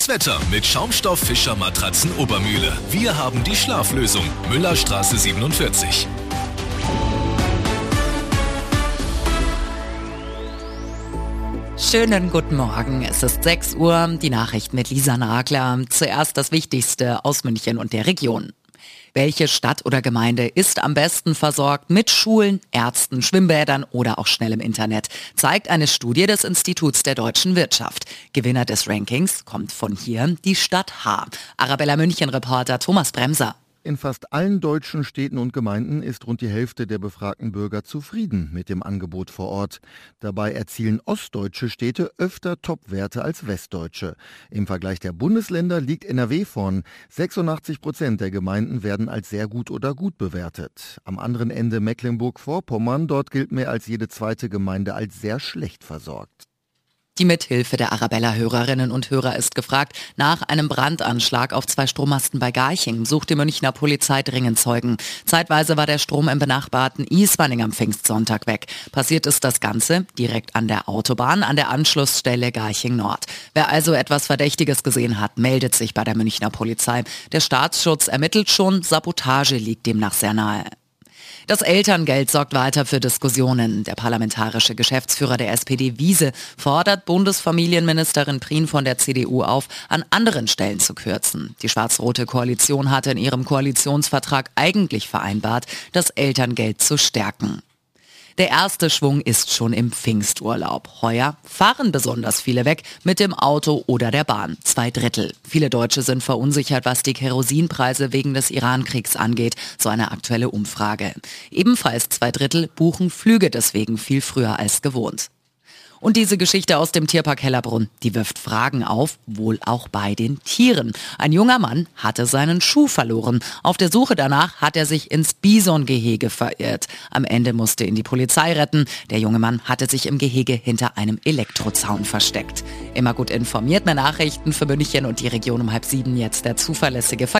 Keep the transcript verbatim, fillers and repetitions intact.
Wetter mit Schaumstoff Fischer Matratzen Obermühle. Wir haben die Schlaflösung. Müllerstraße siebenundvierzig. Schönen guten Morgen, es ist sechs Uhr, die Nachrichten mit Lisa Nagler. Zuerst das Wichtigste aus München und der Region. Welche Stadt oder Gemeinde ist am besten versorgt mit Schulen, Ärzten, Schwimmbädern oder auch schnellem Internet, zeigt eine Studie des Instituts der deutschen Wirtschaft. Gewinner des Rankings kommt von hier, die Stadt H. Arabella München-Reporter Thomas Bremser. In fast allen deutschen Städten und Gemeinden ist rund die Hälfte der befragten Bürger zufrieden mit dem Angebot vor Ort. Dabei erzielen ostdeutsche Städte öfter Top-Werte als westdeutsche. Im Vergleich der Bundesländer liegt N R W vorn. sechsundachtzig Prozent der Gemeinden werden als sehr gut oder gut bewertet. Am anderen Ende Mecklenburg-Vorpommern, dort gilt mehr als jede zweite Gemeinde als sehr schlecht versorgt. Die Mithilfe der Arabella-Hörerinnen und Hörer ist gefragt. Nach einem Brandanschlag auf zwei Strommasten bei Garching sucht die Münchner Polizei dringend Zeugen. Zeitweise war der Strom im benachbarten Ismaning am Pfingstsonntag weg. Passiert ist das Ganze direkt an der Autobahn, an der Anschlussstelle Garching Nord. Wer also etwas Verdächtiges gesehen hat, meldet sich bei der Münchner Polizei. Der Staatsschutz ermittelt schon, Sabotage liegt demnach sehr nahe. Das Elterngeld sorgt weiter für Diskussionen. Der parlamentarische Geschäftsführer der S P D Wiese fordert Bundesfamilienministerin Prien von der C D U auf, an anderen Stellen zu kürzen. Die schwarz-rote Koalition hatte in ihrem Koalitionsvertrag eigentlich vereinbart, das Elterngeld zu stärken. Der erste Schwung ist schon im Pfingsturlaub. Heuer fahren besonders viele weg mit dem Auto oder der Bahn. Zwei Drittel. Viele Deutsche sind verunsichert, was die Kerosinpreise wegen des Iran-Kriegs angeht. So eine aktuelle Umfrage. Ebenfalls zwei Drittel buchen Flüge deswegen viel früher als gewohnt. Und diese Geschichte aus dem Tierpark Hellerbrunn, die wirft Fragen auf, wohl auch bei den Tieren. Ein junger Mann hatte seinen Schuh verloren. Auf der Suche danach hat er sich ins Bisongehege verirrt. Am Ende musste ihn die Polizei retten. Der junge Mann hatte sich im Gehege hinter einem Elektrozaun versteckt. Immer gut informiert, mehr Nachrichten für München und die Region um halb sieben, jetzt der zuverlässige Ver-